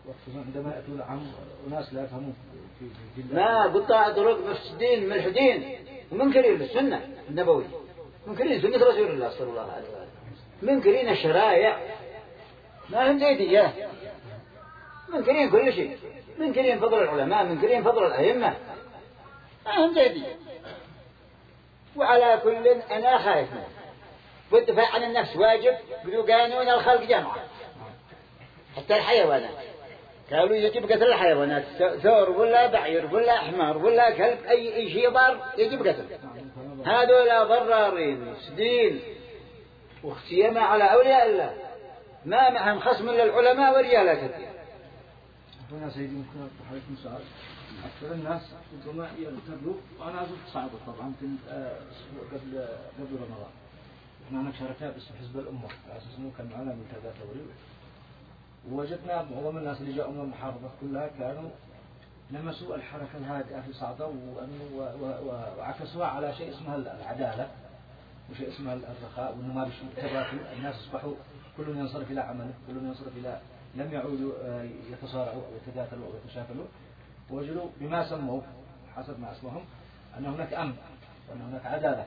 وخصوصا عندما يأتون عن وناس لا يفهمون في ما قطاع طرق مفسدين ملحدين ومنكرين للسنة النبوية، منكرين سنة رسول الله صلى الله عليه وسلم، منكرين الشرائع، ما هم زيدية، منكرين كل شيء، منكرين فضل العلماء، منكرين فضل الأئمة، ما هم زيدية. وعلى كل أنا خايف منه، والدفاع عن النفس واجب، قالوا قانون الخلق جمعة، حتى الحيوانات قالوا يجب قتل الحيوانات، ثور ولا بعير ولا حمار ولا كلب، أي شيء ضار يجب قتل. هذول ضرارين مفسدين واختيما على أولياء الله، ما معهم خصم إلا العلماء ورجال كثير. هنا سيدي ممكن أطرح عليكم سؤال. أكثر الناس ربما يغتروا، وأنا أزور صعبة طبعا كنت قبل رمضان، إحنا هناك شركاء باسم حزب الأمة على أساس إنه كان معنا من كذا ثوري، ووجدنا معظم الناس اللي جاءوا من المحافظة كلها كانوا لمسوا الحركة الهادئة في صعدة وعكسوها على شيء اسمه العدالة وشيء اسمه الرخاء، وإنه ما بيش تباكوا، الناس أصبحوا كل ينصرف إلى عمله، كل ينصرف إلى، لم يعودوا يتصارعوا أو يتقاتلوا أو يتشاكلوا، ووجدوا بما سموا حسب ما اسمهم أن هناك أمن وأن هناك عدالة.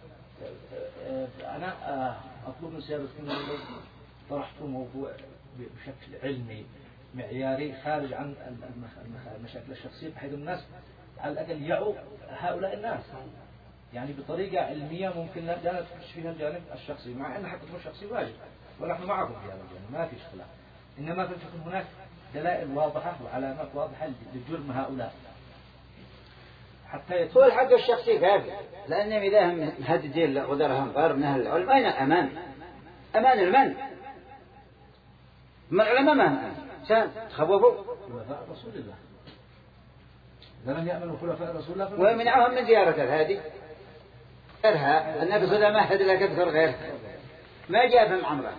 أنا أطلب من سيادتكم لو طرحتوا موضوع بشكل علمي معياري خارج عن المشاكل الشخصية، بحيث الناس على الأقل يعوا هؤلاء الناس يعني بطريقة علمية ممكن لا نتكلم فيها الجانب الشخصي، مع أن حقكم الشخصي واجب ونحن معكم في هذا الجانب ما فيش خلاف، إنما تكون هناك دلائل واضحة وعلامات واضحة لجرم هؤلاء حتى هو الحق الشخصي كافي، لأنهم إذا هم مهددين لغدرهم غير من أهل العلم أين الأمان؟ أمان المن؟ ما العلماء ما هم سان تخوفوا خلفاء رسول الله، لمن يأمنوا خلفاء رسول الله ويمنعهم من زيارة هذه غيرها. النبي صلى الله عليه وسلم ما حد لك يذكر غيرها، ما جاء فهم عمران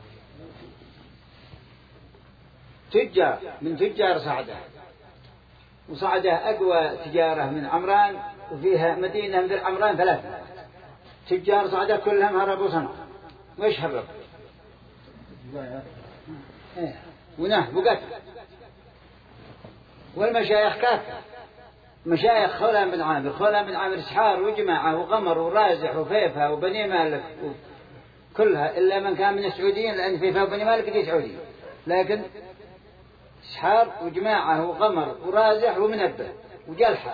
تجار من تجار صعدة، وصعدة أقوى تجارة من عمران، وفيها مدينة مثل عمران 3 تجار صعدة كلهم هربوا صنعوا. وإيش هربوا؟ ونهبوا قتل. والمشايخ كافة، مشايخ خولان بن عامر إسحار وجماعة وغمر ورازح وفيفة وبني مالك كلها، إلا من كان من السعوديين، لأن فيفة وبني مالك دي سعوديين، لكن إسحار وجماعة وغمر ورازح ومنبه وجلحة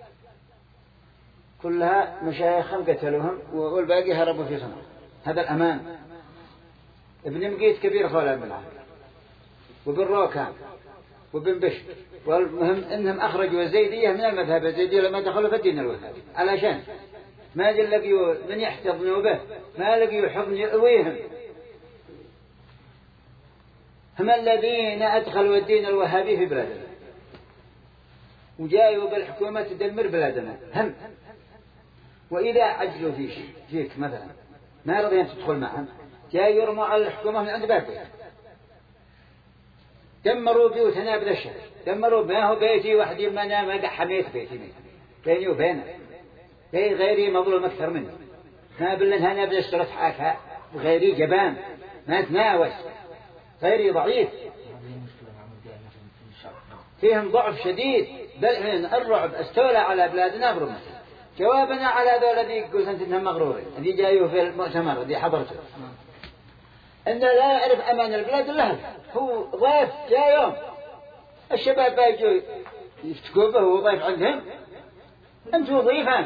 كلها مشايخهم قتلوهم، والباقي هربوا في صنعاء. هذا الأمان. ابن مقيت كبير خولان بن عامر، وبن روكان وبن بشر، والمهم انهم اخرجوا الزيدية من المذهب الزيدي لما دخلوا في الدين الوهابي، علشان ما لقيوا من يحتضنوا به، ما لقيوا حضن يؤويهم. هم الذين ادخلوا الدين الوهابي في بلادنا وجايوا بالحكومة تدمر بلادنا هم. واذا عجلوا في شيء فيك مثلا ما رضي ان تدخل معهم، جاي يرموا على الحكومة من عند بابك، دمروا بيوتنا بلا شك، دمروا ما هو بيتي وحدي، ما أنا ما حميت بيتي بيني وبينه، بيت غيري مظلوم أكثر مني، ما بالله أنا بلا اشترت حاكها، وغيري جبان ما تناوش، غيري ضعيف، فيهم ضعف شديد، بل الرعب استولى على بلادنا برمته. جوابنا على ذول ذي يقول أنتم مغرورين، ذي جايوا في المؤتمر ذي حضرته، إن لا يعرف أمان البلاد إلا هو ضيف جاء يوم، الشباب بيجوا يفتكوا به وضيف عندهم، أنتوا ضيفان،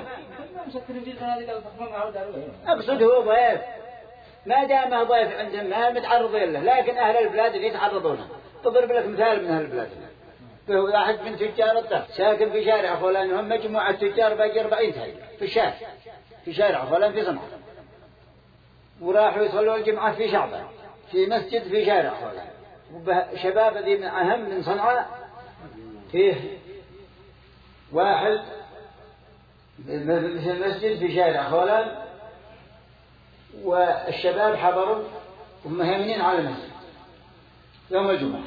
أقصد هو ضيف، ما دامه ضيف عندهم ما متعرضين له، لكن أهل البلاد اللي يتعرضونه. أضرب لك مثال من أهل البلاد، فهو واحد من تجار الضغط ساكن في شارع فلان، هم مجموعة تجار باقي 40 في الشارع، في شارع فلان في صنعاء، وراحوا يصلوا الجمعة في شعبان في مسجد في شارع فلان، وشباب ذي من أهم من صنعاء، فيه واحد في المسجد في شارع فلان، والشباب حضروا ومهيمنين على المسجد يوم الجمعة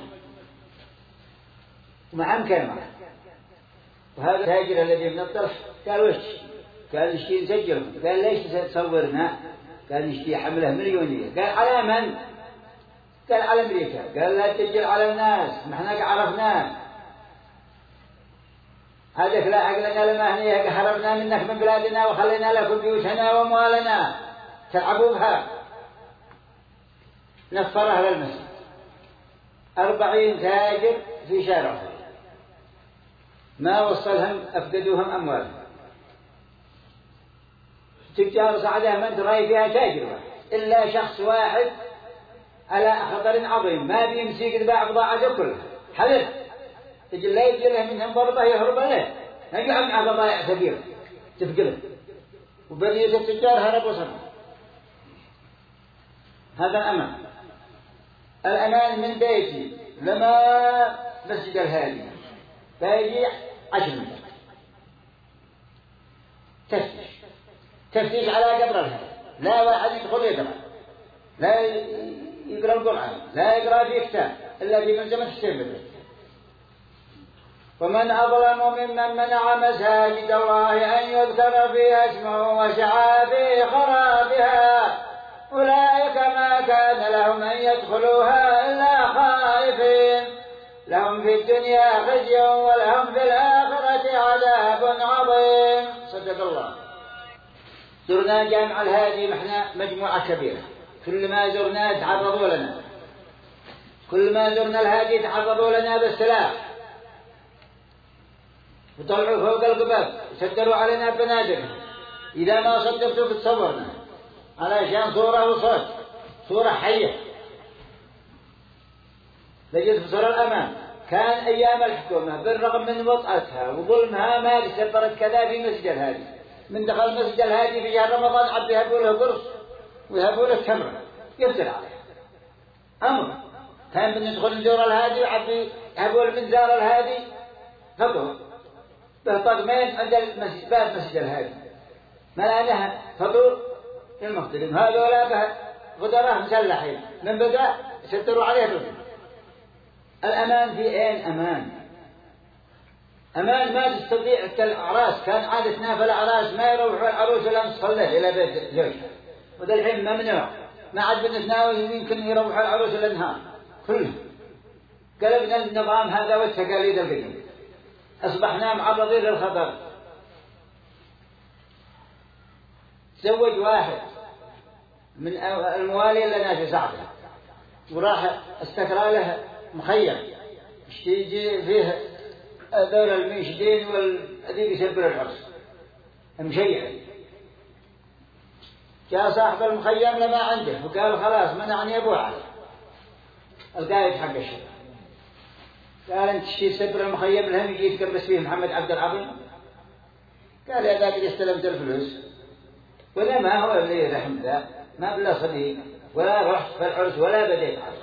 ومعهم كلمة. وهذا التاجر الذي من الطرف قال وش؟ قال نشتي نسجلهم. قال ليش تصورنا؟ قال نشتي حمله مليونية. قال على من؟ قال على أمريكا، قال لا تجل على الناس، نحن عرفناه هذاك لا عقلنا لما هنيك حرمنا منك من بلادنا وخلينا لكم بيوتنا وأموالنا تلعبوا بها. نفر أهل المسجد 40 تاجر في شارعهم ما وصلهم أفقدوهم أموالهم. تجار صعدة من ترى فيها تاجر واحد إلا شخص واحد على خطر عظيم ما بيمسك تباع بضاعته كلها حذر تجي لا يجي له منهم ضربة يهرب له نجعل مع بضائع كبيرة تفقده وبقية التجار هربوا صرنا. هذا الأمان. الأمان من بيتي لما مسجد الهادي باجي 10 دقائق تفتيش على قبر الهادي، لا واحد يدخل يقرأ، لا يقرأ القرآن، لا يقرأ في كتاب إلا في ملزمة السيد. ومن أظلم ممن منع مساجد الله أن يذكر فيها اسمه وسعى في خرابها أولئك ما كان لهم أن يدخلوها إلا خائفين لهم في الدنيا خزي ولهم في الآخرة عذاب عظيم. صدق الله. زرنا جامع الهادي نحن مجموعة كبيرة، كل ما زرنا تعرضوا لنا، كل ما زرنا الهادي تعرضوا لنا بالسلاح وطلعوا فوق القباب وسدروا علينا بنادق إذا ما صدقتوا بتصورنا علشان صورة وصوت صورة حية. لجد بصر الأمان كان أيام الحكومة بالرغم من وطأتها وظلمها ما تسبرت كذا في مسجد الهادي. من دخل مسجد الهادي في شهر رمضان عبد يهبوا له قرص ويهبوا له تمرة يفتر عليه أمر. كان بندخل نزور الهادي وعبد يهبوا المنزار الهادي فطور بطقمين عند المسجد باب مسجد الهادي ما لها فطور المختلف هذولا به غدرة مسلحين من بدأ يستروا عليه الرجل. الأمان في أين أمان؟ أمان ما تستطيع الأعراس. كان عادتنا في الأعراس ما يروحوا العروس إلا نصف الليل إلى بيت زوجها، وذا الحين ممنوع ما عاد بنتناول يمكن يروحوا العروس إلى النهار كله. قلبنا النظام هذا والتقاليد القديمة أصبحنا معرضين للخطر. تزوج واحد من الموالي لنا في صعبه وراح استكرى له مخيم يجي فيه ذول المنشدين والذي يسبر العرس مشيع. جاء صاحب المخيم لما عنده وقال خلاص منعني أبوه عليه القائد حق الشيء. قال أنت شي سبر المخيم لهم يجي يتكبس فيه محمد عبد العظيم؟ قال يا ذاك استلمت الفلوس ولا ما هو اللي رحم ذا ما بلا صديق ولا رحت في العرس ولا بديت عرس.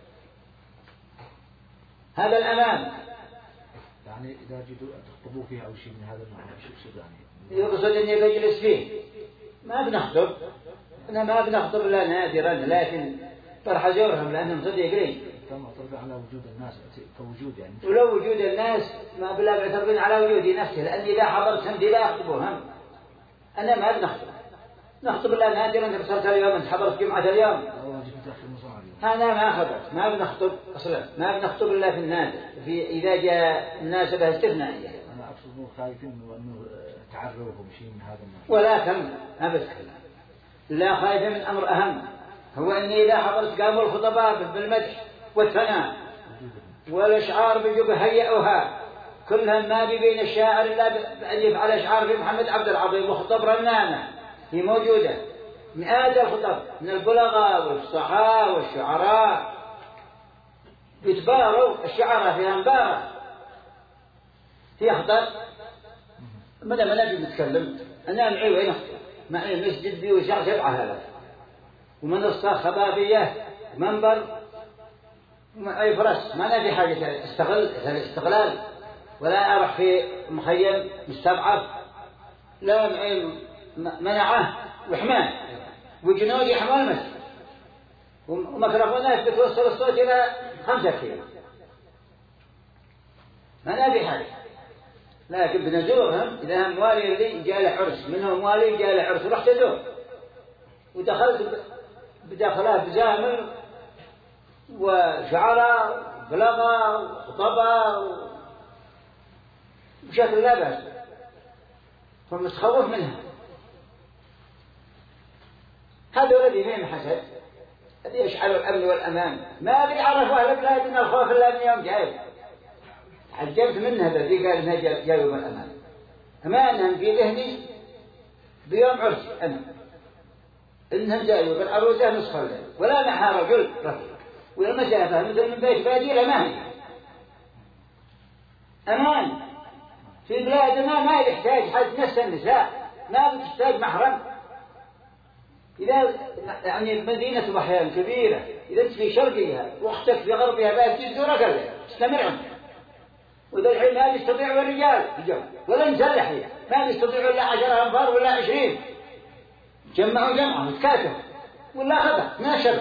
هذا الأمان. يعني إذا جدوا تخطبوا فيها أو شيء من هذا النوع شو يقصد يعني؟ يقصد إني بجلس فيه ما بنخطب، أنا ما بنخطب إلا نادرا لكن فرح أزورهم لأنهم صديقين. كما اعترض على وجود الناس كوجود يعني. ولو وجود الناس ما بلا بعترضين على وجودي نفسه لأني إذا حضرتهم دي لا أخطبوهم. أنا ما بنخطب، نخطب إلا نادرا. أنت بصرت اليوم أنت حضرت جمعة اليوم أنا ما خبرت ما بنخطب أصلا ما بنخطب إلا في النادر في إذا جاء مناسبة استثنائية. أنا أقصد مو خايفين إنه تعرضهم شيء من هذا النوع. ولا كم ما بتكلم لا خايف من أمر أهم هو أني إذا حضرت قاموا الخطباء بالمدح والثناء والأشعار بيجوا هيئوها كلها ما بين الشاعر إلا بألف على أشعار في محمد عبد العظيم وخطب رنانة هي موجودة مئات الخطب من البلغاء والفصحاء والشعراء يتباروا الشعراء فيها مبارة في أخطر مدى ما نجي نتكلم أنا معي وين أخطر معي مسجد بيوسع 7,000 ومنصة خبابية منبر ومعي فرس ما نبي حاجة استغلال ولا أروح في مخيم مستضعف لا معي منعه وحمان وجنود يحمل المسجد وميكروفونات بتوصل الصوت إلى 5 كيلو ما نبي حاجة. لكن بنزورهم إذا هم موالي اللي جاء له عرس منهم موالي جاء له عرس ورحت أزور ودخلت بداخلها بزامل وشعراء بلغة وخطبة بشكل لا بأس، فمتخوف منها. هذا الذي فيهم حسد الذي يشعل الأمن والأمان، ما أدري عرفوا أهل البلاد أن الخوف إلا من يوم جاي. عجبت منها الذي قال إنها جاء يوم الأمان، أمانا في ذهني بيوم عرسي أنا إنهم جاءوا بالعروسة نصف الليل ولا معها رجل رفيق، والمسافة مثل من بيت بادية ما هي أمان. في بلادنا ما يحتاج حد نفس النساء، ما بتحتاج محرم. إذا يعني مدينة بحيان كبيرة، إذا أنت في شرقها وأختك في غربها بقى تزورك الليل تستمر عنك. وذا الحين ما يستطيعوا الرجال ولا النساء الحين ما يستطيعوا إلا 10 أنفار ولا 20 جمعوا جمعة وتكاتفوا ولا خذا ناشر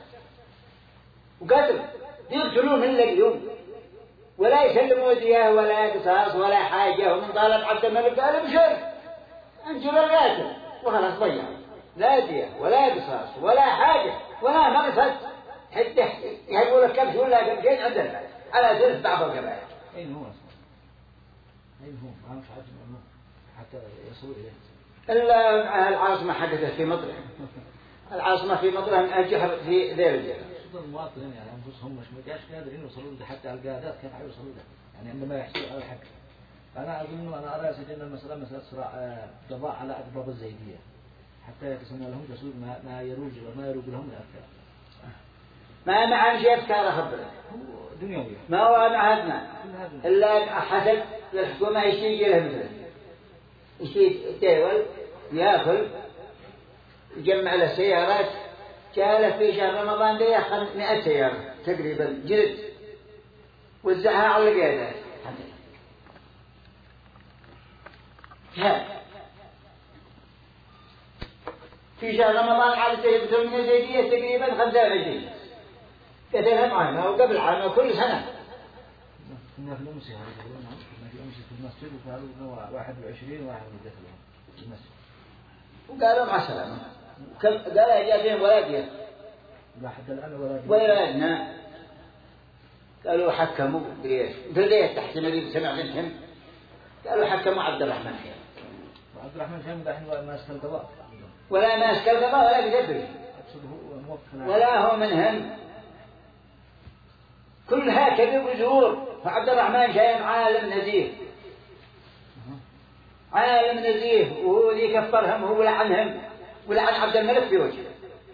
وقتل يقتلون إلا اليوم ولا يسلموا دياه ولا قصاص ولا حاجة. ومن طالب عبد الملك قال بشر انجل القاتل وخلاص ضيع، لا دياه ولا قصاص ولا حاجة ولا مقصد حتى يقول لك كبش ولا كبشين عندنا على ثلث بعض القبائل. أين هو أصلا؟ أين هو؟ ما مش عارف إنه حتى يصل إليه إلا مع العاصمة حدثت في مطرح. العاصمة في مطرح من الجحر في ذيل الجبل. خصوصا المواطنين يعني أنفسهم مش قادرين يوصلوا له، حتى القيادات كيف حيوصلوا له يعني عندما يحصلوا على الحق. فأنا أظن أنا أرى أن المسألة مسألة صراع قضاء على أقباض الزيدية حتى يقسم لهم جسود ما يروج لهم الأفكار. ما مع شيء أفكار خبرك دنيوية ما هو معهدنا إلا حسب الحكومة يشتري له مثلا يشتري الدول يأكل يجمع له سيارات. جاء في شهر رمضان ده 100 سيارة تقريبا جلد وزعها على القيادات. في شهر رمضان عادة يبدو من الزيدية تقريبا 25 قتلهم عامة وقبل عامة كل سنة. كنا في الأمس كنا في أمس في المسجد وقالوا 21 واحد قتلهم في المسجد وقالوا مع السلامة. قال أجابين ولادية لا حتى الآن ولادنا قالوا حكموا بإيش بديت تحت مريض سمع منهم قالوا حكموا عبد الرحمن خير. وعبد الرحمن خير دحين ماسك القضاء ولا ماسك القضاء ولا بيدبر ولا هو منهم. كلها كذب وزور. فعبد الرحمن شايم عالم نزيه عالم نزيه وهو اللي كفرهم وهو لعنهم ولعن عبد الملك في وجهه.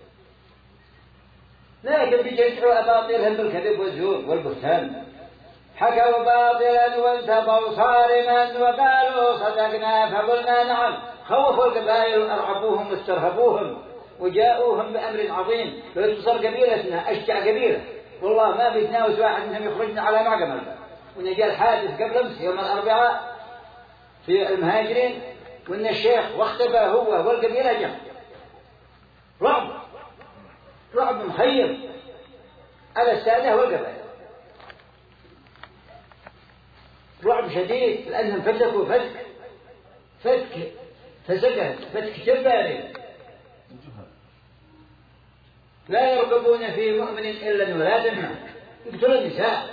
لكن بيجرحوا أباطيلهم بالكذب والزور والبهتان. حكوا باطلا وانتبوا صارما وقالوا صدقنا فقلنا نعم. خوفوا القبائل وأرعبوهم واسترهبوهم وجاءوهم بأمر عظيم. فتصر قبيلتنا أشجع قبيلة والله ما بيتناوس واحد منهم يخرجنا على معقمل. ونجا الحادث قبل أمس يوم الأربعاء في المهاجرين وإن الشيخ واختبى هو والقبيلة جمع رعب مخيم على السادة والقبائل. رعب شديد لأنهم فتكوا فتك فسكت فتك جباري لا يرقبون في مؤمن إلا ولا ذمة. يقتلوا النساء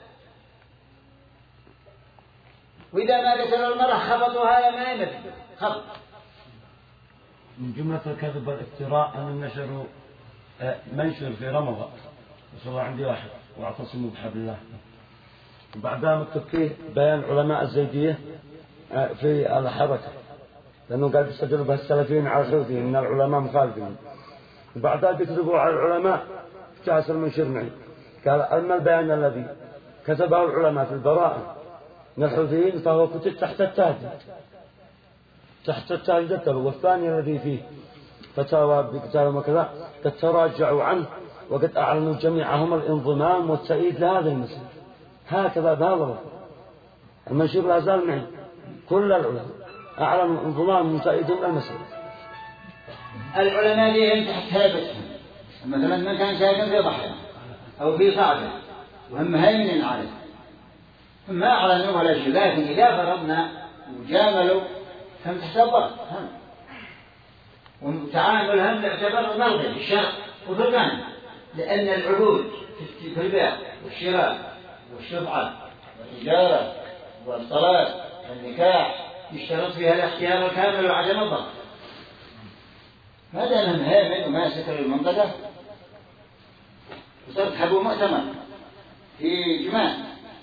وإذا ما قتلوا المرأة خبطوها لما يمت خبط. من جملة الكذب والافتراء أن نشروا منشر في رمضان وصل عندي واحد واعتصموا بحبل الله بعدها مكتوب فيه بيان علماء الزيدية في الحركة لأنه قاعد يستدلوا بهالسلفيين على الحوثيين من العلماء مخالفين. بعدها بيكذبوا على العلماء جاسر المنشر معي قال أما البيان الذي كتبه العلماء في البراءة من الحوثيين فهو كتب تحت التهديد. والثاني الذي فيه فتاوى بكتاب وكذا قد تراجعوا عنه وقد أعلنوا جميعهم الانضمام والتأييد لهذا المسلم. هكذا بهذا المنشور لا زال معي. كل العلماء أعلنوا انضمام وتأييدهم للمسلم. العلماء لهم تحت هيبتهم مثلا من كان ساكن في ضحية أو في صعدة وهم مهيمنين عليه ما أعلنوا ولا شيء. لكن إذا فرضنا وجاملوا فهم تحت الضغط وتعاملهم يعتبر ملغي في الشرع وفي القانون لأن العقود في البيع والشراء والشفعة والإجارة والصلاة والنكاح يشترط فيها الاختيار الكامل وعدم الضغط. هذا من هامل وماسك للمنطقة وصرت حبوا مؤتمر في جمان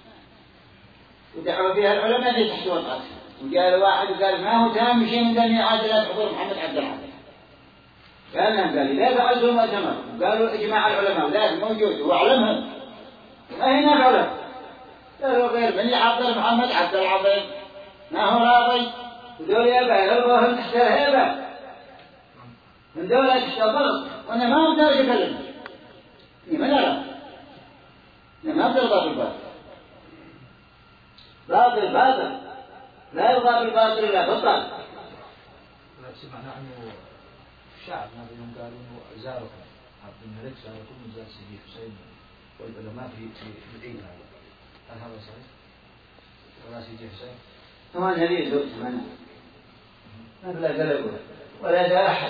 ودعوا فيها العلماء في تحت وطأة، وقال واحد وقال ما هو تام شيء من دنيا عادلات حضور محمد عبد العزيز. قال إذا فعلتوا مؤتمر وقالوا إجماع العلماء وذلك موجود وأعلمهم ما هنا علم، قالوا غير من يحضر محمد عبد العزيز ما هو راضي ودول يابا يلغوهم تحت الهيبة من دولة تحت الضغط، وأنا ما أقدر أتكلم من أرى أنا ما أقدر أضرب الباطل باطل لا يرضى بالباطل إلا بطل. سمعنا عنه الشعب هذا يوم قالوا إنه زاركم عبد الملك زاركم من زار سيدي حسين والعلماء في العيد هذا، هل هذا صحيح؟ ولا سيدي حسين؟ هو النبي زرت منه مبلغ قلبه ولا ذا أحد،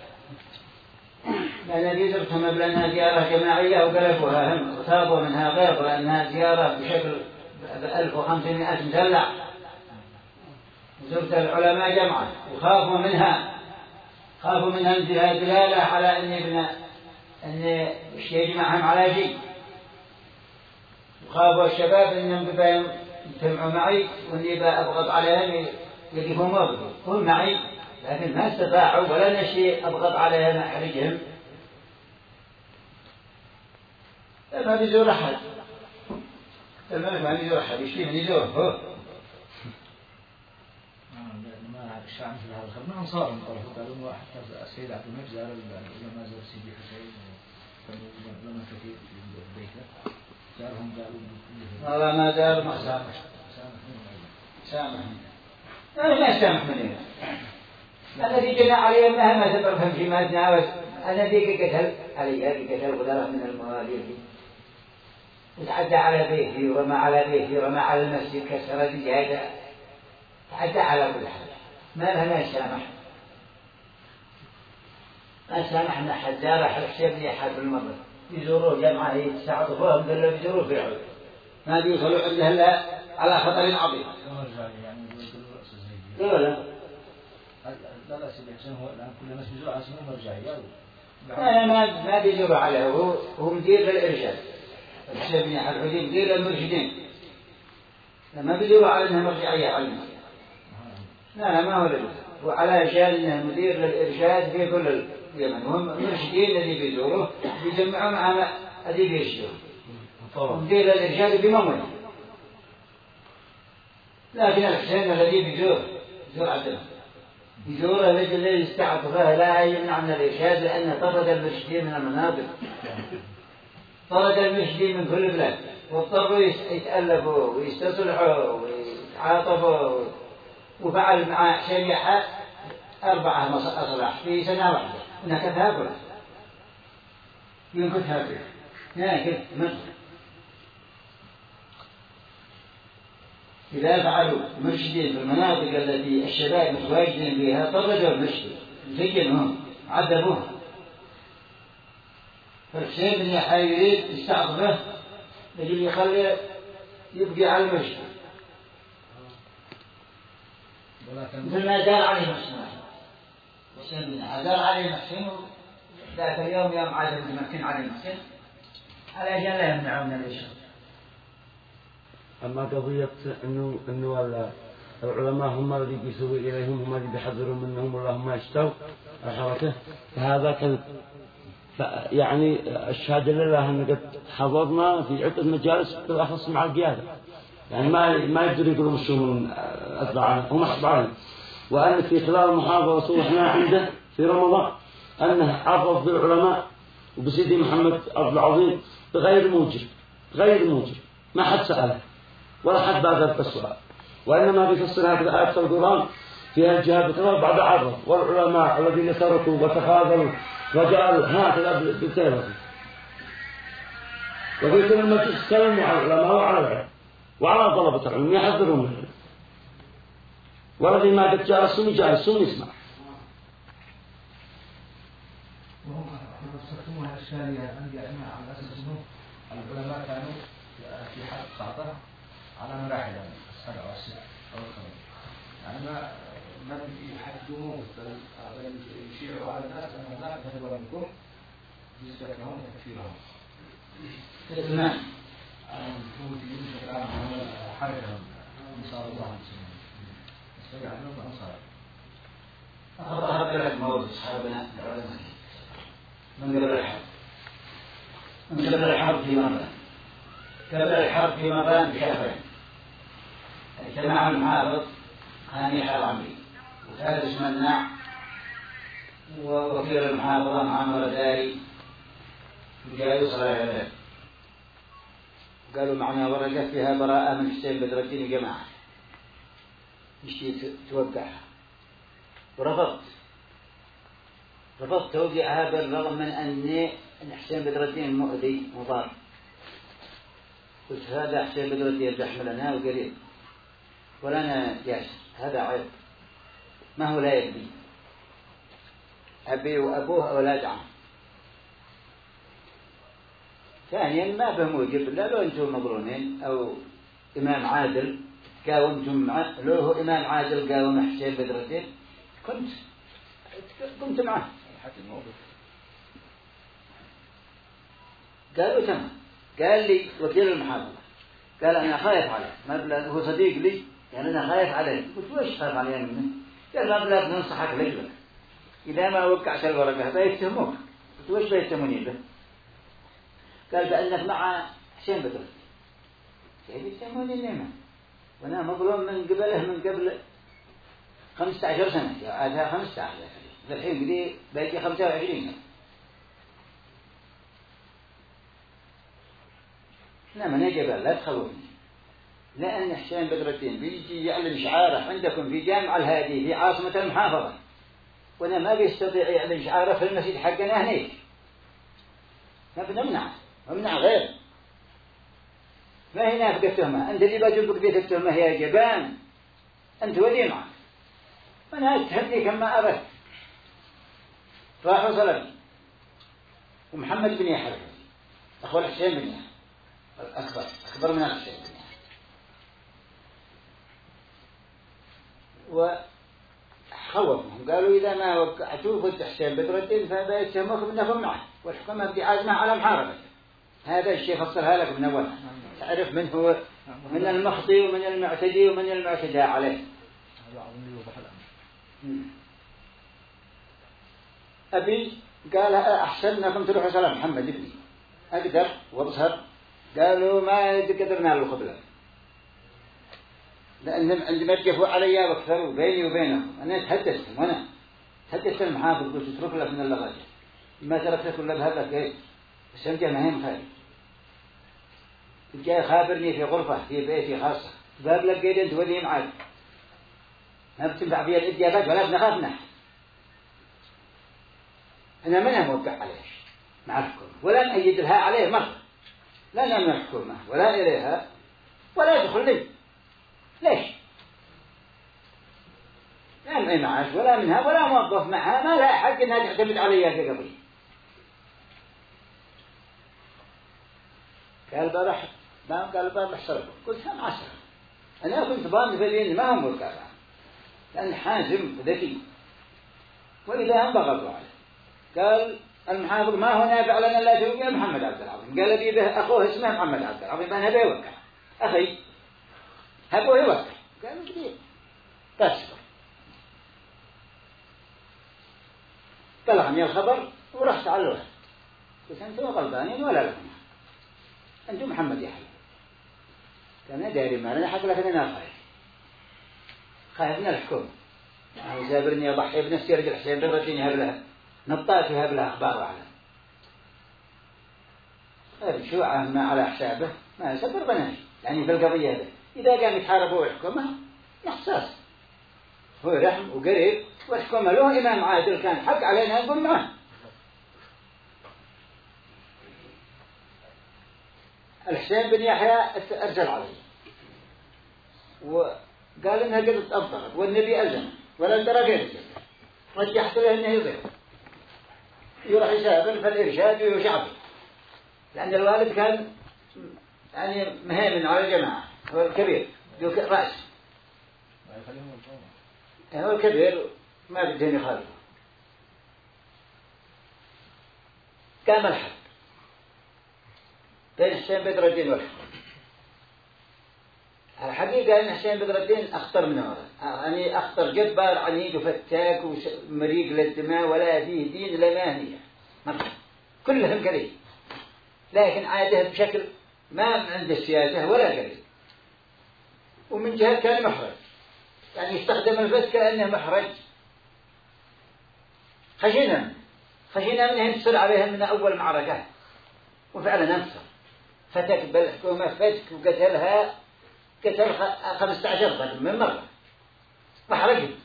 لأن النبي زرتهم مبلغ أنها زيارة جماعية وقلبوها هم وطابوا منها غير، لأنها زيارة بشكل 1500 مدلع. زرت العلماء جمعا وخافوا منها دلالة على أن الشيء يجمعهم على شيء، وخافوا الشباب أنهم يجتمعوا معي وأني أضغط عليهم يقفوا موقفي هم معي، لكن ما استطاعوا ولا نشي أضغط عليهم أحرجهم. ما بيزور أحد الملك ما بيزور أحد يشتي من يزوره هو الشعب مثل هذا الخبر ما أنصار انطرفوا قالوا إنه حتى السيد عبد الملك زار العلماء زار سيدي حسين وكانوا علماء كثير في بيته زارهم قالوا والله ما زار ما سامح ما سامح مني الذي جنى علي مهما سببهم فيما تناوش الذي قتل علي قتل غدرة من المواليد وتعدى على بيتي ورمى على بيتي ورمى على المسجد كسر دجاجة تعدى على كل حال ما لها ما سامح أن أحد زار حسبني أحد بالمرة يزوروه جمعة يستعطفوهم قالوا يزوروه في عود ما بيوصلوا عنده إلا على خطر عظيم. لا سيدي حسين هو الآن كل الناس بيزوروا على اسمه مرجعي ما بيزوروا عليه هو مدير للإرشاد حسبني أحد عودين مدير للمرشدين ما بيزوروا على أنها مرجعية علمية. لا ما هو لديه وعلى شان أنه مدير للإرشاد في كل اليمن وهم المرشدين الذي بيزوروه بيجمعوا معنا الذي بيرشدوه مدير للإرشاد بممر. لكن الحسين الذي بيزور عبده يزوره الذي يستعطفه لا يمنع من الإرشاد لأنه طرد المرشدين من المناطق طرد المرشدين من كل بلاد واضطروا يتألفوا ويستصلحوا ويتعاطفوا وفعل مع شريحة 4 أصلاح في سنة واحدة نكتها كلها ينكتها كلها ناكت مصر. إذا فعلوا مرشدين في المناطق التي الشباب متواجدين فيها طردوا المرشدين سجنهم عذبوهم. فالحسين بن يحيى يريد يستعطفه يجب يخلي يبقي على المرشد مثل ما دار عليه محسن دار عليه محسن ذاك اليوم يوم عاد متمكن عليه محسن على أجل لا يمنعون الإشراك. أما قضية إنه العلماء هم الذي بيسوي إليهم هم الذي بيحذروا منهم والله ما يشتوا الحركة فهذا كذب. يعني الشهادة لله أن قد حضرنا في عدة مجالس بالأخص مع القيادة يعني ما يقدر يقولوا مشوا من أتباعنا هم أتباعنا. وأن في خلال المحاضرة صورنا عنده في رمضان أنه عرف بالعلماء وبسيدي محمد عبد العظيم بغير موجب ما حد سأله ولا حد بادر بالسؤال وإنما بيفسر هكذا آيات القرآن فيها الجهاد بكرة بعد عرف والعلماء الذين تركوا وتخاذلوا وجعلوا هكذا بالتالي وفي كل المجلس سلموا على العلماء وعلى العلم وعلى طلبة العلم يحذرون منه والذي ما قد جالسون يسمع. يسمونها الشالية عندي أنا على أساس أنه العلماء كانوا في حد صعبة على مراحل السبع والسبع أو الخمس يعني ما لم يحددوه بل يشيعوا على الناس أن هناك كتب منكم جزءهم وتكفيرهم نعم المفروضين كلام حركهم أنصار الله المسلمين استجعلهم أنصار أخذ لك موضوع أصحابنا العلماء من قبل الحرب من قبل الحرب في مرة قبل الحرب في مرة بشهرين اجتمع المحافظ هاني العمري وثالث مناع ووكيل المحافظة معمر داري وجاء صلاح العباد قالوا معنا ورقة فيها براءة من حسين بدر الدين جماعة نشتي توقعها ورفضت توقيعها بالرغم من أن حسين بدر الدين مؤذي مضار قلت هذا حسين بدر الدين يحملنا وقريب ولنا ياسر هذا عيب ما هو لا يبني أبي وأبوه أولاد عم ثانيا ما فهموا جب لا لو أنتم مظلومين أو إمام عادل قاومتم معه لو هو إمام عادل قاوم حسين بدر الدين كنت معه حتى الموقف قالوا تمام قال لي وكيل المحافظة قال أنا خايف عليه هو صديق لي يعني أنا خايف عليه قلت وش خايف عليه منه قال مبلغ ننصحك لك إذا ما وقعت الورقة بيتهموك قلت وش بيتهموني به قال بأنك مع حسين بدر يعني يتهموني النعمة وأنا مظلوم من قبل 15 سنة عادها 15 الحين قدي باقي 25 نعم أنا جبل لا تخوفني لأن حسين بدر الدين بيجي يعلن شعاره عندكم في جامع الهادي في عاصمة المحافظة وأنا ما بيستطيع يعلن شعاره في المسجد حقنا هناك ما بنمنعه ومنع غير ما هي نافقة التهمة أنت اللي بجيبك بيت التهمة يا جبان أنت ودي معك أنا أتهدي كما أردت راح وصلني ومحمد بن يحيى أخو الحسين بن يحيى أكبر من الحسين بن يحيى وخوفهم قالوا إذا ما وقعتوا قلت حسين بدر الدين فهذا يتهمكم أنكم معه والحكومة بدي عازمة على محاربة هذا الشيء فصلها لك من أول تعرف من هو من المخطي ومن المعتدي ومن المعتدى عليه أبي قال أحسن أنكم تروحوا سلام محمد ابني أقدر وأظهر قالوا ما قدرنا له قبله لأن عندما تجفوا علي واكثروا بيني وبينهم أنا تحدثت المحافظ قلت اترك لك من اللغة ما تركت كل بهذا كيف السمجة ما هي مخالف جاي خابرني في غرفة في بيتي خاصة باب لك قيد أنت ودي معك ما بتنفع فيها الإجابات ولا بنخاف نحن أنا منها موقع عليه مع الحكومة ولا نأيد لها عليه مرة لا نمنع الحكومة ولا إليها ولا يدخل لي ليش لا من معاش ولا منها ولا موظف معها ما لها حق أنها تعتمد عليها في قضية قال بارح صرفه قلت هم عسر أنا كنت ضامن في اليين ما هم مركبا لأن حازم ذكي وإذا هم بغضوا عليه قال المحافظ ما هو نافع لنا لا توقع محمد عبد العظيم قال لي به أخوه اسمه محمد عبد العظيم أنا بيوقع أخي هبوه يوقع قال لي تصبر طلعني الخبر ورحت على الوحد قلت أنتم غلطانين ولا لكم أنتم محمد يحيى كان داري ما أنا حق لك أنا خايف من الحكومة يعني زابرني أضحي بنفسي رجل حسين بدر الدين يهب لها نطات يهب لها أخبار وعلم غير شوعة ما على حسابه ما يسبر بناشي يعني في القضية هذه إذا كان يتحاربوا الحكومة نحساس هو رحم وقريب والحكومة له إمام عادل كان حق علينا نقول معه الحسين بن يحيى أرسل عليه وقال إنها قد تأثرت والنبي أذن ولا درى غير رجحت له إنه يضيع يروح يسافر في الإرشاد ويشعب، لأن الوالد كان يعني مهيمن على الجماعة، هو الكبير ذو رأس، هو الكبير ما بدهم يخالفه. قام الحرب بين حسين بدر الدين والحرب. الحقيقة أن حسين بدر الدين أخطر من هذا، يعني أخطر جبار عنيد وفتاك ومريق للدماء ولا فيه دين لا ماهية كلهم كذي، لكن عاده بشكل ما عند السياسة ولا قليل. ومن جهة كان محرج، يعني يستخدم الفس كأنه محرج. خشينا منه ينتصر عليهم من أول معركة، وفعلا انتصر، فتك بالحكومة فتك وقتلها، قتل 15 رجل من مرة محرجهم،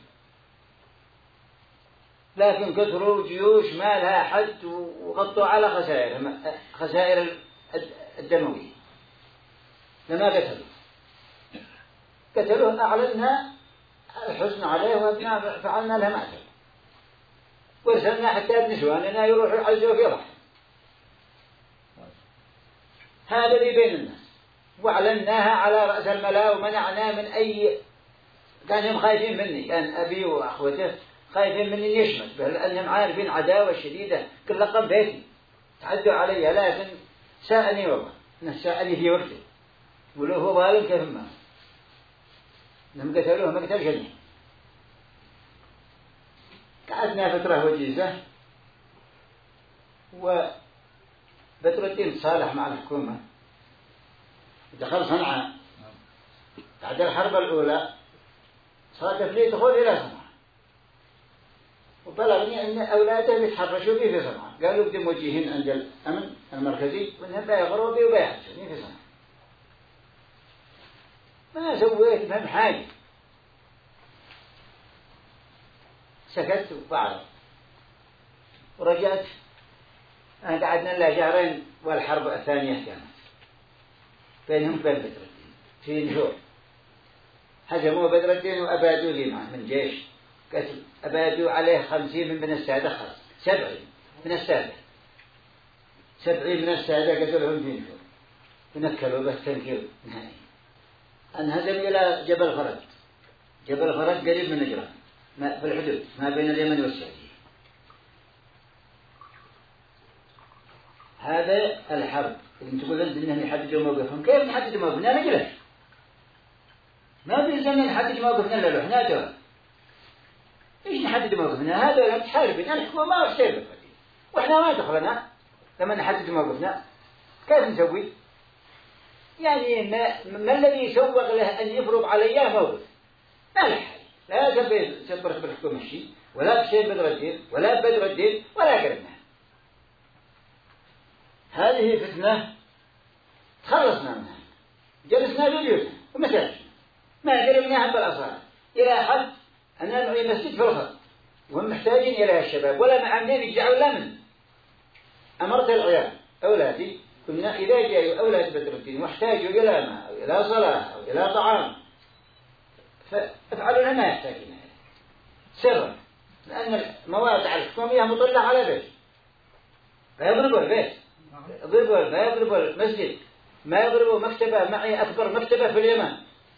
لكن كثروا جيوش ما لها حد وغطوا على خسائر الدموية. لما قتلوه أعلننا الحزن عليه وابنا فعلنا لها مأثر، وارسلنا حتى ابن شواننا يروحوا يعزوا في رحم. هذا اللي بين الناس، وأعلناها على رأس الملا، ومنعنا من أي، كانوا خايفين مني، كان أبي وأخوته خايفين مني يشمت به، لأنهم عارفين عداوة شديدة، كل لقم بيتي تعدوا علي، لكن ساءني والله، ساءني في وقته، ولو هو ظالم كيف ما لم قتلوه مقتل جميع. قعدنا فترة وجيزة، وبدر الدين تصالح مع الحكومة، دخل صنعاء بعد الحرب الأولى، صادف لي دخول إلى صنعاء، وبلغني أن أولاده يتحرشوا بي في صنعاء، قالوا بدهم موجهين عند الأمن المركزي وإنهم بيغروا بي وبيحبسوني في صنعاء. ما سويت مهم حاجة، سكت وفعلت ورجعت. قعدنا لها شهرين، والحرب الثانية كانت بينهم وبين بدر الدين في نشور. هزموا بدر الدين وأبادوا لي معه من جيش، قتل أبادوا عليه 50 من بني السادة، خلاص 70 من السادة، 70 من السادة قتلهم في نشور ونكلوا به تنكيل نهائي. انهزم إلى جبل فرد. جبل فرد قريب من نجران في الحدود ما بين اليمن والسعودية. هذا الحرب اللي تقول أنت إنهم يحددوا موقفهم، كيف نحدد موقفنا؟ نجلس ما بيلزمنا نحدد موقفنا إلا لو إحنا دول. إيش نحدد موقفنا؟ هذا لم تحاربين الحكومة ما وشتيبك، وإحنا ما دخلنا لما نحدد موقفنا. كيف نسوي؟ يعني ما الذي يسوغ له أن يفرض عليه موقف؟ ما له حل، لا تبرك بالحكومة الشيء، ولا بشيء بدر الدين، ولا بدر الدين، ولا قربنا. هذه فتنة تخلصنا منها، جلسنا في بيوتنا ومساجنا، ما قربناها بالأصالة، إلى حد أننا نعطي مسجد في الخط وهم محتاجين إليها الشباب، ولا معاملين يرجعوا إلا من. أمرت العيال أولادي، قلنا إذا جاءوا أولاد بدر الدين واحتاجوا إلى ماء أو إلى صلاة أو إلى طعام فافعلوا ما يحتاجون سرا، لأن المواقع الحكومية مطلة على بيت، فيضربوا البيت، ما يضربوا المسجد، ما يضربوا مكتبة. معي أكبر مكتبة في اليمن.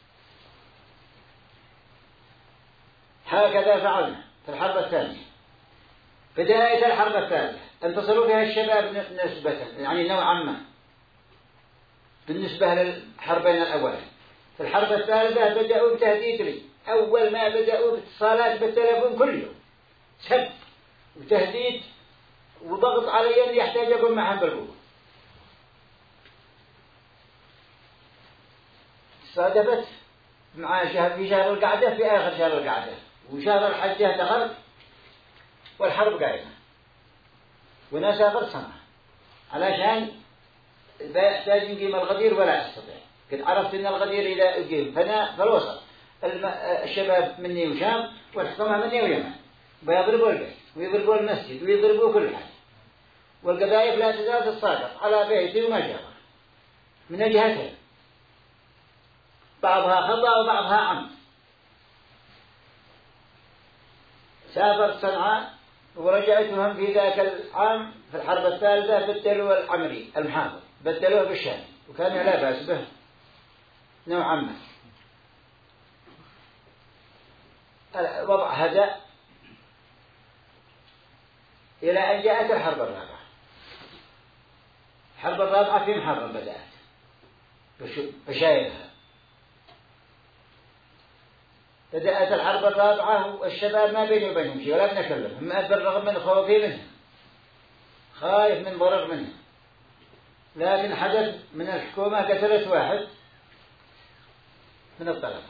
هكذا فعلنا في الحرب الثانية. بداية الحرب الثالثة انتصروا فيها الشباب نسبة، يعني نوعا ما بالنسبة للحربين الأولين. في الحرب الثالثة بدأوا بتهديد لي، أول ما بدأوا باتصالات بالتلفون كل يوم، سب وتهديد وضغط علي أن يحتاج أكون معهم بالقوة. صادفت مع في شهر القعدة، في آخر شهر القعدة، وشهر الحجة دخل والحرب قائمة، ونسافر صنعاء علشان لا يحتاج نقيم الغدير ولا أستطيع. قد عرفت أن الغدير إذا أقيم فأنا في الوسط، الشباب مني وشام والحكومة مني ويمن، بيضربوا البيت ويضربوا المسجد ويضربوا كل حاجة، والقذائف لا تزال تصادق على بيتي ومجرى من الجهتين، بعضها خطأ وبعضها عمد. سافرت صنعاء ورجعتهم في ذاك العام في الحرب الثالثة بدلوا العمري المحافظ بدلوه بالشام، وكان لا بأس به نوعا ما. الوضع هدأ إلى أن جاءت الحرب الرابعة. الحرب الرابعة في محرم بدأت بشايرها. بدأت الحرب الرابعة والشباب ما بيني وبينهم شيء ولا بنكلمهم، بالرغم من خوفي منهم، خايف من ضرر منهم. لكن حدث من الحكومة قتلت واحد من الطلبة.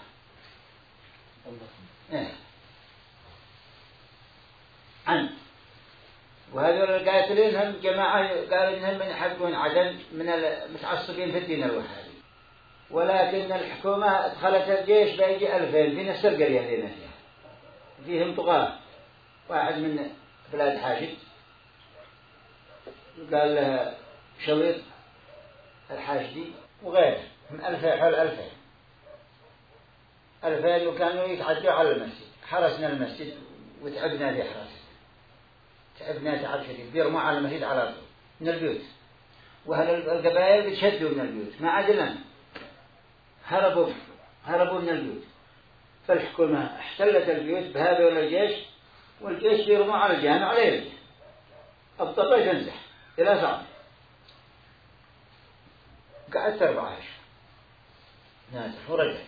وهذول القاتلين هم جماعة قالوا إنهم من حقون عدن من المتعصبين في الدين الوهابي، ولكن الحكومة دخلت الجيش بيجي 2000 في نفس القرية اللي فيها، فيهم طغاة. واحد من بلاد حاشد قال له شويط الحاشدي وغيره، من 2000 حول 2000 وكانوا يتعدوا على المسجد. حرسنا المسجد وتعبنا في حراسته، تعبنا تعب شديد، بيرموا على المسجد على طول من البيوت، وهل القبائل بتشدوا من البيوت ما عاد لنا، هربوا من البيوت. فالحكومة احتلت البيوت بهذا ولا الجيش، والجيش بيرموا على الجامع ليلة الطبع تنزح إلى صعب. قعدت 4 أشهر نازح ورجعت،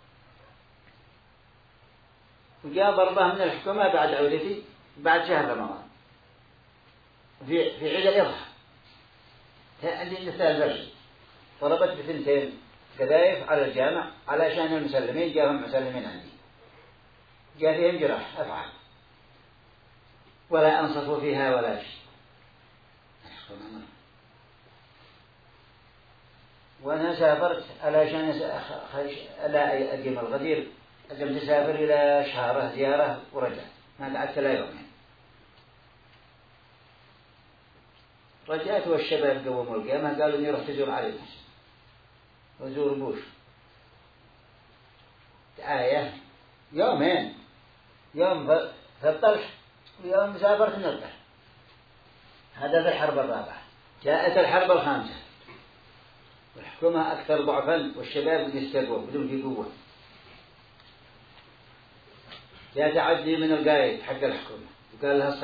وجاء ضربة من الحكومة بعد عودتي بعد شهر رمضان في عيد الأضحى. عندي مثال بري، ضربت ب2 قذائف على الجامع علشان المسلمين جاءهم مسلمين عندي، جاء فيهم جراح أفعال ولا أنصفوا فيها ولا شيء. وأنا سافرت علشان لا أقيم الغدير، أقمت أسافر إلى شهرة زيارة ورجعت، ما قعدت لا يومين. رجعت والشباب قوموا القيامة قالوا إني رحت أزور علي المسجد وزور بوش آية يومين، يوم في الطلح ويوم سافرت من الطلح. هذا في الحرب الرابعة. جاءت الحرب الخامسة والحكومة أكثر ضعفا والشباب يستقوا بدون في قوة. جاء تعدي من القائد حق الحكومة وقال لها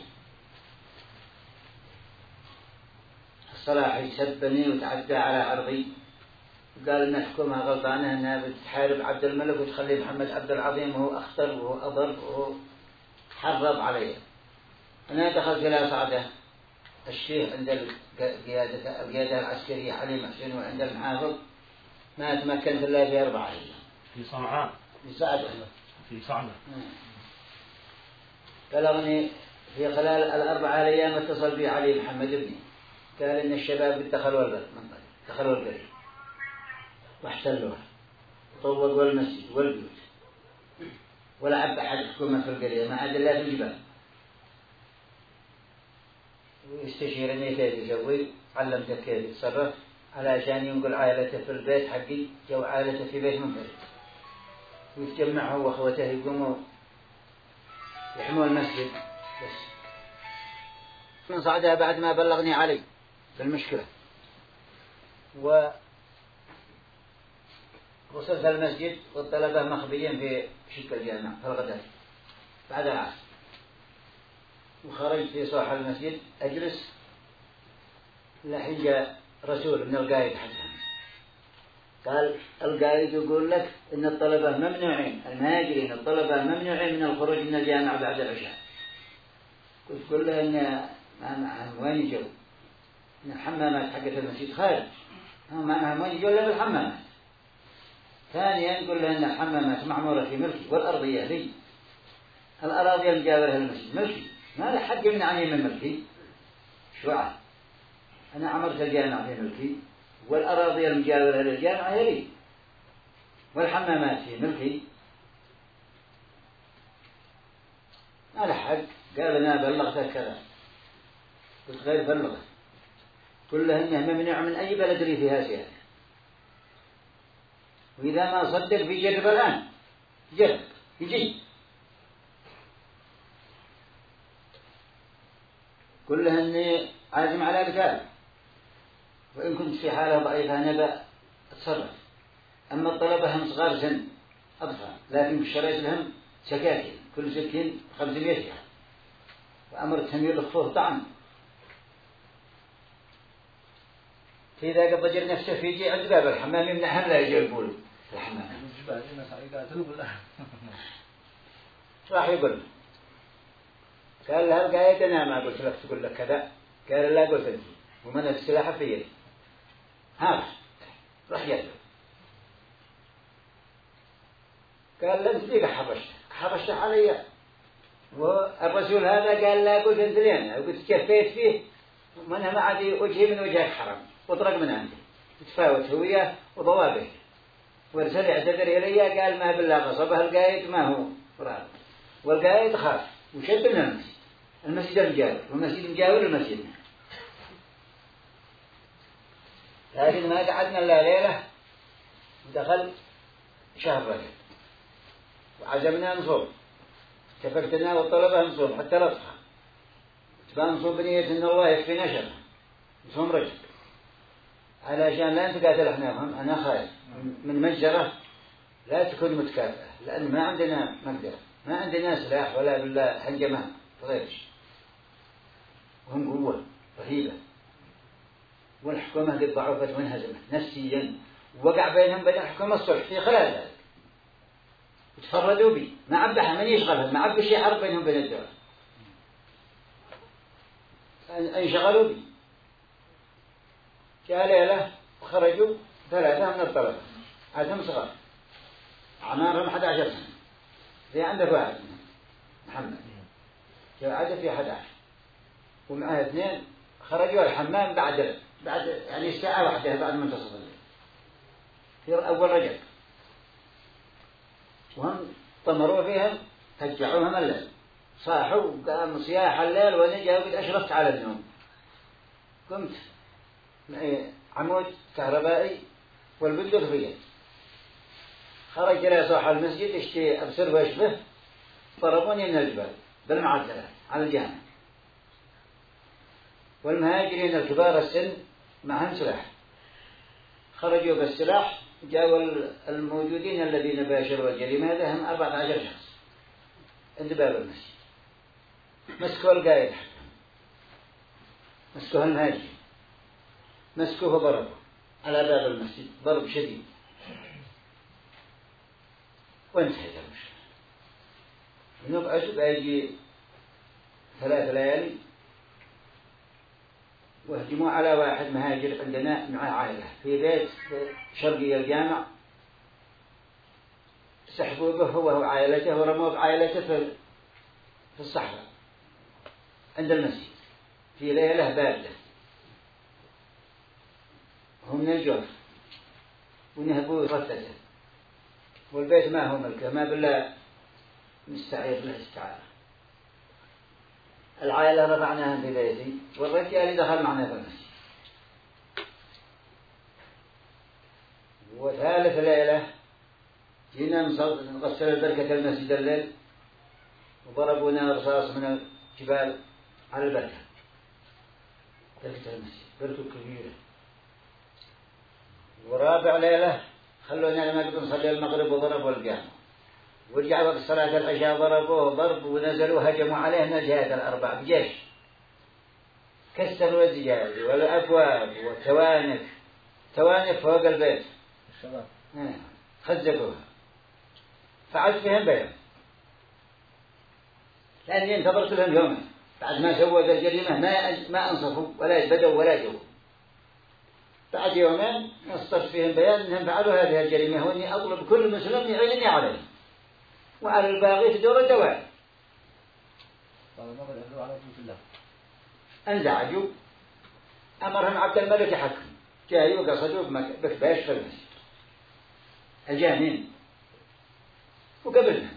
الصلاحي سبني وتعدى على عرضي، وقال إن الحكومة غلطانة أنها بتحارب عبد الملك وتخلي محمد عبد العظيم وهو أخطر وهو أضر وهو حرب عليه. أنا دخلت إلى صعدة الشيخ عند القيادة العسكرية علي محسن وعند المحافظ، ما تمكنت إلا في 4 أيام. في صنعاء. في صعدة. بلغني في خلال 4 أيام اتصل بي علي محمد ابني، قال إن الشباب دخلوا القرية واحتلوها وطوقوا المسجد والبيوت، ولا عب أحد حكومة في القرية ما عاد إلا في الجبال. ويستشيرني كيف يسوي، علمته كيف يتصرف علشان ينقل عائلته في البيت حقي، جو عائلته في بيت منفرد، ويتجمع هو وأخوته يقوموا يحموا المسجد. بس من صعدها بعد ما بلغني علي بالمشكلة، ووصلت المسجد والطلبة مخبيين في شق الجامع في الغداء بعد العصر، وخرجت في صاحب المسجد أجلس لحين جاء رسول من القائد حقهم قال القائد يقول لك إن الطلبة ممنوعين، المهاجرين الطلبة ممنوعين من الخروج من الجامع بعد العشاء. قلت قل له إن وين يجوا؟ إن الحمامات حقت المسجد خارج، هم وين يجوا إلا بالحمامات. ثانيا قل له إن الحمامات معمورة في ملكي والأرضية لي، الأراضي المجاورة للمسجد ملكي، ما له حق يمنعني من ملكي. شو عاد أنا عمرت الجامع في ملكي، والأراضي المجاورة للجامع هي لي، والحمامات في ملكي، ما له حق. قال أنا بلغتك كذا، قلت غير بلغه، قل له إنه ممنوع من أي بلد لي فيها سيادة، وإذا ما صدق بيجرب الآن، جرب يجي. قل له إني عازم على قتال، وإن كنت في حالة ضعيفة أنا بتصرف. أما الطلبة هم صغار سن أطفال، لكن اشتريت لهم سكاكين، كل سكين 500 ريال، وأمرتهم يلخوه طعم. فإذا قد نفسه في جي عند باب الحمام يمنعهم لا يجي يقولوا في الحمام. راح يقول قال له القايد أنا ما قلت لك تقول لك كذا، قال لا قلت أنت، ومن السلاح في يدي هذا راح يده. قال لا أنت ليك حبشت علي، والرسول هذا قال لا قلت أنت لين وقلت كفيت فيه ومنها ما عاد وجهي من وجهك حرام واطرق من عندي، تفاوت هوية وضوابه، وارسل يعتذر إلي قال ما بالله غصبه القايد ما هو فراد، والقايد خاف وشد من المسجد المجاور، والمسجد المجاور المسجد. لكن ما قعدنا إلا ليلة ودخل شهر رجب وعزمنا نصوم، اتفقتنا والطلبة نصوم حتى الأضحى، تبقى نصوم بنية إن الله يكفينا شر نصوم رجب، علشان لا نتقاتل احنا، أنا خايف من مجرة لا تكون متكافئة، لأن ما عندنا مقدرة، ما عندنا سلاح ولا بالله هنجمة غيرش، وهم قوة رهيبة، والحكومة قد ضعفت وانهزمت نفسيا، ووقع بينهم بين الحكومة الصلح في خلال ذلك، وتفردوا بي ما عبها من يشغلهم، ما عبش شيء حرب بينهم بين الدول، انشغلوا بي. جاء ليلة وخرجوا 3 من الطلبة عادهم صغار أعمارهم 11 سنة، زي عندك واحد محمد جاء عادة في 11 ومعه 2 خرجوا الحمام بعد يعني ساعة واحدة بعد منتصف الليل في أول رجب، وهم طمروا فيهم فجعوهم الليل، صاحوا وقاموا صياح الليل، ونجا وقد أشرفت على النوم، قمت معي عمود كهربائي والبندق في يدي، خرج إلى ساحة المسجد اشتي أبصر واشبه، ضربوني من الجبال بالمعدلات على الجامع، والمهاجرين الكبار السن معهم سلاح خرجوا بالسلاح، جاءوا الموجودين الذين باشروا الجريمة هذا هم 14 شخص عند باب المسجد، مسكوا القائد حقهم، مسكوا المهاجرين، مسكوه وضربوا على باب المسجد ضرب شديد، وانتهى المشكلة. نقعد بيجي 3 ليالي وهجموا على واحد مهاجر عندنا مع عائلة في بيت شرقي الجامع، سحبوا به هو وعائلته ورموا بعائلته في الصحراء عند المسجد في ليلة باردة، هم من الجوف ونهبوا رثته، والبيت ما هو ملكه، ما بالله نستعير له استعارة. العائلة رفعناها في بيتي، والرجال دخل معنا في المسجد. وثالث ليلة جينا نغسل البركة المسجد الليل، وضربونا رصاص من الجبال على البركة، بركة المسجد بركة كبيرة. ورابع ليلة خلونا لما قد نصلي المغرب وضربوا الجامع، ورجعوا وقت صلاة العشاء ضربوه ضرب، ونزلوا هجموا عليه من الجهات الأربع بجيش، كسروا الزجاج والأبواب والتوانف، توانف فوق البيت خزقوها، فعلت فيهم بيان، لأني انتظرت لهم يومين بعد ما سووا ذا الجريمة، ما أنصفوا ولا بدوا ولا جو. بعد يومين نصدر فيهم بيان أنهم فعلوا هذه الجريمة، وإني أطلب كل مسلم يعينني عليه، وعلى الباقي في دور الدوائر. انزعجوا، أمرهم عبد الملك يحكم، جايوا قصدوا بكباش في المسجد الجانين وقبلنا،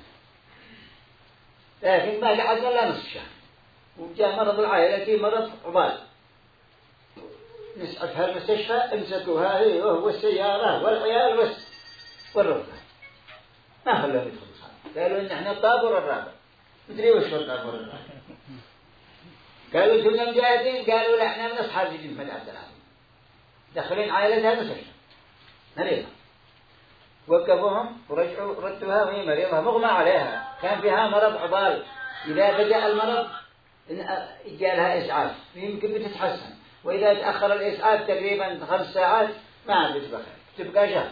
لكن ما قعدنا إلا نصف شهر، وجاء مرض العائلة مرض عضال، نسعفها المستشفى، امسكوها هي وهو السيارة والعيال والرفقة، ما خلوهم يدخلوا صار. قالوا إن إحنا الطابور الرابع، مدري وش هو الطابور الرابع. قالوا أنتم مجاهدين؟ قالوا لا احنا من أصحاب جديد محمد عبد العزيز دخلين عائلتها المستشفى مريضة. وقفوهم ورجعوا ردوها وهي مريضة مغمى عليها، كان فيها مرض عضال، إذا بدأ المرض جاء إسعاف يمكن بتتحسن، وإذا تأخر الإسعاف تقريبا 5 ساعات ما عاد تبقى شهر.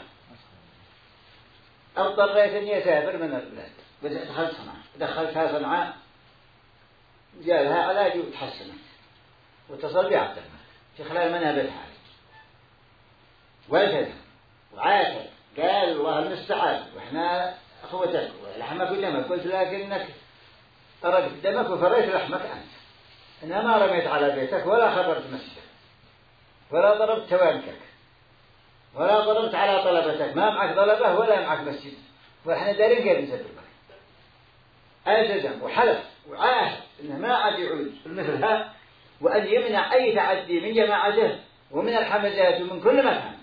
اضطريت اني اسافر من البلاد، دخلت صنعاء، دخلتها صنعاء جاء لها علاج وتحسنت، واتصل بي عبد الملك في خلال ما نابت حالي والتزم وعاتب، قال الله المستعان واحنا اخوتك ولحمك ودمك، قلت لكنك أرقت دمك وفريت لحمك أنت، أنا ما رميت على بيتك ولا خبرت مسجدك ولا ضربت توانكك ولا ضربت على طلبتك، ما معك طلبة ولا معك مسجد، وإحنا دارين كيف نسبب لك. التزم وحلف وعاهد إنه ما عاد يعود مثلها، وأن يمنع أي تعدي من جماعته ومن الحمزات ومن كل مكان.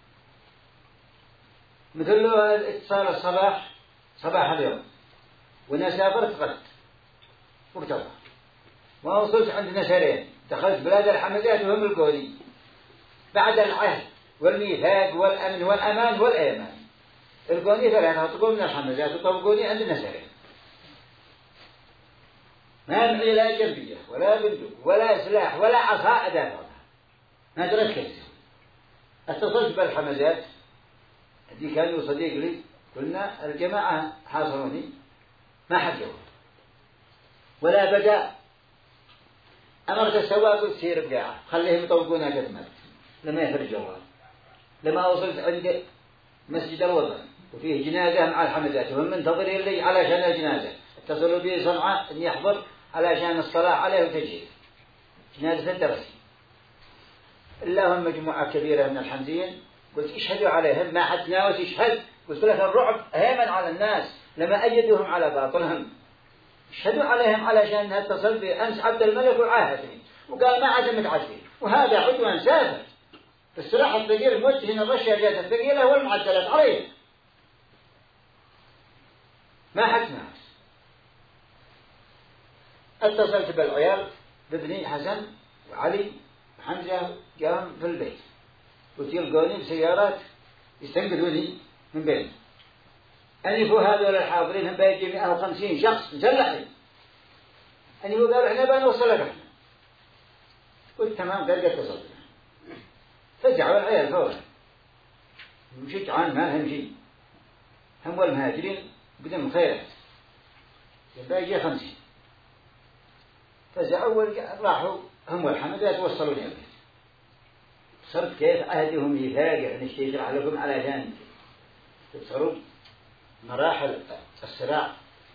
مثل له اتصال الصباح صباح اليوم وأنا سافرت غد وبتوضع ما وصلت عند نسرين، دخلت بلاد الحمزات وهم القولي بعد العهد والميثاق والأمن والأمان والأيمان. القوني 3 طقوا من الحمزات وطبقوني عند نسرين، ما معي لا جنبية ولا بندق ولا سلاح ولا عصا أدافع، ما درت كيف. اتصلت بالحمزات هذي كانوا صديق لي، قلنا الجماعة حاصروني ما حد جوه ولا بدأ. أمرت السواق قلت سير بقاعة خليهم يطوقونا كتمت لما يفرج جوال. لما وصلت عند مسجد الوطن وفيه جنازة مع الحمزات وهم منتظرين لي علشان الجنازة، اتصلوا بي صنعاء أن يحضر علشان الصلاة عليه وتجهيز جنازة الدرسي. اللهم مجموعة كبيرة من الحمزيين، قلت اشهدوا عليهم، ما حد ناوس يشهد. قلت لك الرعب هيمن على الناس لما أجدوهم على باطلهم، اشهدوا عليهم علشان اتصل بأمس عبد الملك وعاهدني وقال ما عاد متعدي، وهذا عدوان سافر السلاح الثقيل موجه الرشاجات الثقيلة والمعدلات عليه ما حد ناس. اتصلت بالعيال بابني حسن وعلي وحمزة جاهم في البيت، قلت يلقوني بسيارات يستنقذوني من بينهم. أنفوا هذول الحاضرين هم بيجي 150 شخص مسلحين، أنفوا قالوا إحنا بنوصل لك إحنا. قلت تمام، قال اتصل بنا. فزعوا العيال فورا مشيت عن ما هم شيء، هم والمهاجرين قدم خيرات بيجي 50. فزعوا راحوا هم والحمدات وصلوني البيت. صرت كيف عهدهم يفاجئ نشترح لكم علشان تصروا مراحل الصراع.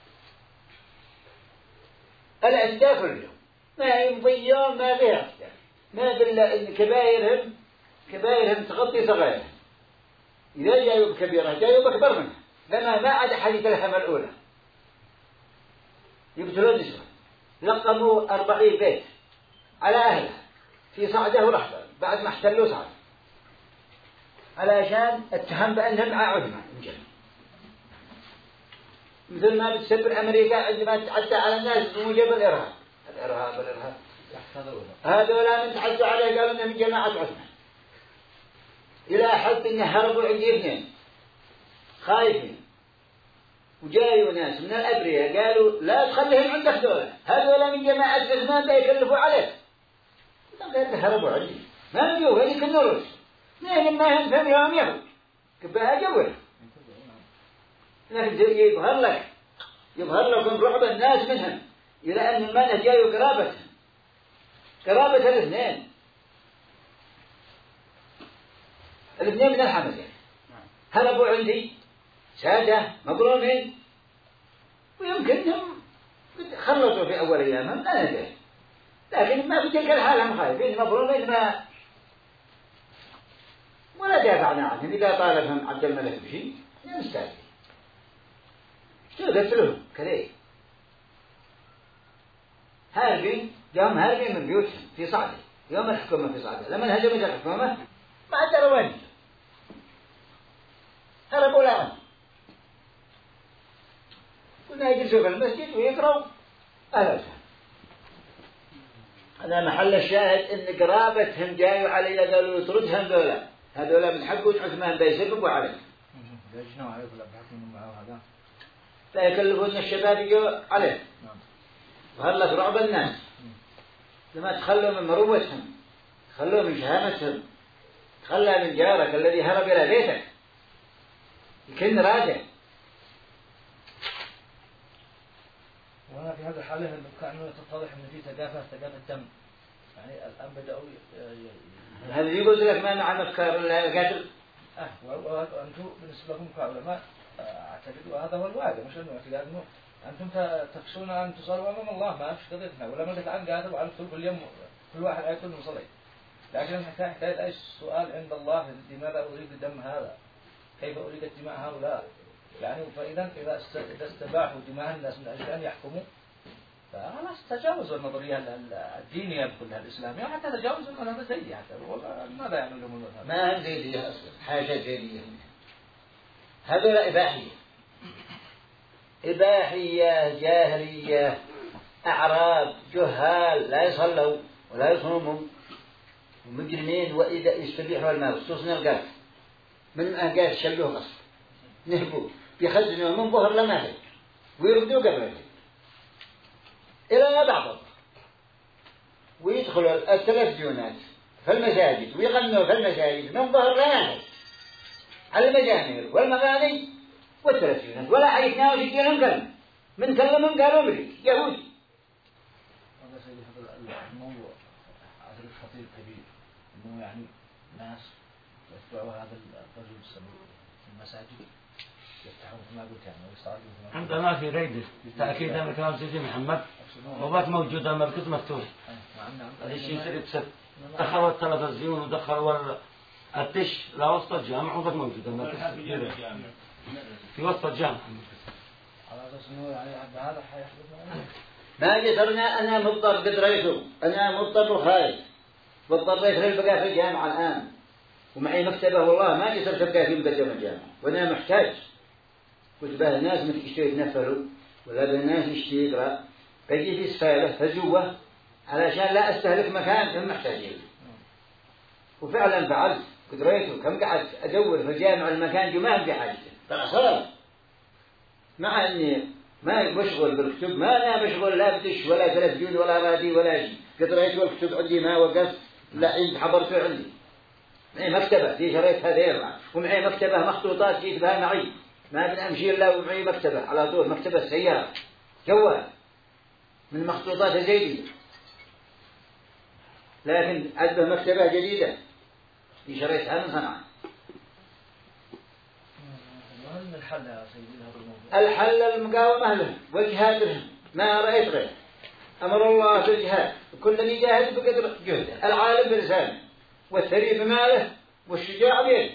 الأهداف اليوم ما يمضي يوم ما فيها أهداف، ما كبائرهم تغطي صغائرهم. إذا جايوا بكبيرة جايوا بأكبر منها، لما ما عاد حديث الهمة الأولى يقتلون نسوة. لقموا 40 بيت على أهلها في صعدة ورحبة بعد ما احتلوا صعدة علشان اتهم بأنهم عدمة مجرم. مثل ما بتسبر أمريكا عندما تتعدى على الناس بموجب الإرهاب. الإرهاب هذولا من تعدوا عليه قالوا إنهم جماعة عدمة، إلى حد إن هربوا عندي 2 خايفين، وجايوا ناس من الأبرياء قالوا لا تخليهم عندك هذولا من جماعة عثمان لا يكلفوا عليك. قالوا هربوا عندي ما نجوا هذيك النورس نين ما هم ثاني يوم يهود كبها جوله. لكن يظهر لكم رعب الناس منهم إلى أن المنهج جايوا قرابة الاثنين من الحمزة هربوا عندي سادة مظلومين، ويمكنهم خلصوا في أول أيامهم لا ندري، لكن ما في تلك الحالة هم خايفين مظلومين ما ولا دافعنا عنهم. إذا طالبهم عبد الملك بشيء نستاذن قلت لهم كذا هاربين من بيوتهم في صعدة يوم الحكومة في صعدة. لما هزمت الحكومة ما عدروا وين هربوا لهم. قلنا يجلسوا في المسجد ويقرأوا أهلا وسهلا. أنا محل الشاهد إن قرابتهم جايوا علي قالوا يطردهم هذولا من حق عثمان بيسببوا عليه. ليش عليه ولا بحكم معه هذا؟ لا يكلفون الشباب يجوا عليه. وهلك رعب الناس. لما تخلوا من مروتهم، تخلوا من شهامتهم، تخلى من جارك الذي هرب إلى بيتك يكن راجع. وهنا في هذا الحالة كأنه تتضح أن في ثقافة دم. يعني الآن بدأوا هذا يقول لك ما معنى أفكار القتل؟ وأنتم بالنسبة لكم كعلماء أعتقد وهذا هو الواقع، مش أنه اعتقاد أنه أنتم تخشون أن تصلوا أمام الله، ما فيش قضيتنا ولا ملك الآن قادر وعلى كل يوم كل واحد يقول نصلي، لكن نحتاج أي سؤال عند الله لماذا أريد الدم هذا؟ كيف أريد دماء هؤلاء؟ يعني إذا استباحوا دماء الناس من أجل أن يحكموا فخلاص تجاوزوا النظرية الدينية كلها الإسلامية، حتى تجاوزوا المذهب الزيدي حتى ماذا يعمل لهم المذهب؟ ما هم زيدية أصلا، حاجة زيدية. هذول إباحية جاهلية، أعراب جهال لا يصلوا ولا يصوموا ومجرمين، وإذا يستبيحوا المال خصوصا القاتل من أهقات شلوه قصر نهبوا يخزنوا من ظهر لما هيك ويردوا قبل إلى بعض ويدخلوا التلفزيونات في المساجد ويغنوا في المساجد من ظهر لما هيك على المجامير والمغاني والتلفزيونات، ولا عيشنا وشكينا كلمة من كلمهم قالوا مريك يهودي. هذا سيدي هذا الموضوع أعتقد خطير كبير، إنه يعني ناس يتبعوا هذا الرجل السميع في المساجد يفتحون كما قلت يعني ويستعرضون عندنا في ريدة تأكيدا من كلام سيدي محمد وضعت موجودة المركز مفتوح. هذا الشيء يصير بسبب دخلوا التلفزيون ودخلوا التش لا وسط الجامع وضعت موجودة المركز في وسط الجامع. على أساس إنه يعني هذا حيحدث ما جسرنا أنا مضطر قدريته، أنا مضطر وخايف واضطريت للبقاء في الجامعة الآن ومعي مكتبة والله ما جسر تبقى في مقدم الجامعة وأنا محتاج. قلت به الناس ما تشتري يتنفلوا ولا بالناس يشتري يقرأ بجي في سفالة فجوة علشان لا أستهلك مكان هم محتاجين. وفعلا فعلت قدريته كم قعدت أدور في الجامعة المكان جمال بحاجته فأصلا مع أني ما بشغل بالكتب، ما أنا بشغل لا بدش ولا تلفزيون ولا رادي ولا شيء، قدريته والكتب عندي ما وقفت لا عند حضرته عندي. معي مكتبة دي شريتها دير ومعي مكتبة مخطوطات جيت بها معي ما بنمشي إلا ومعي مكتبة على طول مكتبة سيارة جوال من مخطوطات زيدية، لكن عجبه مكتبة جديدة دي شريتها من صنعاء. وهل الحل يا سيدي هذا الموضوع؟ الحل المقاومة له والجهاد له، ما رأيت غير أمر الله بالجهاد وكل يجاهد بقدر جهده، العالم بلسانه والثري بماله والشجاع بيده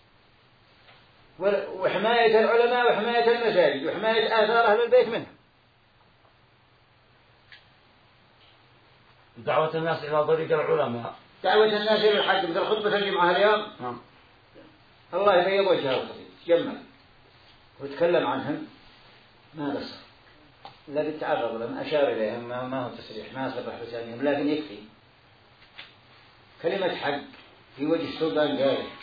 وحماية العلماء وحماية المساجد وحماية آثار أهل البيت منه. دعوة الناس إلى طريق العلماء، دعوة الناس إلى الحق مثل خطبة الجمعة اليوم الله يبيض وجهه جمل وتكلم عنهم ما بس لا بالتعرض لهم أشار إليهم ما هو تسريح ما صبح لسانهم، لكن يكفي كلمة حق في وجه السلطان جاري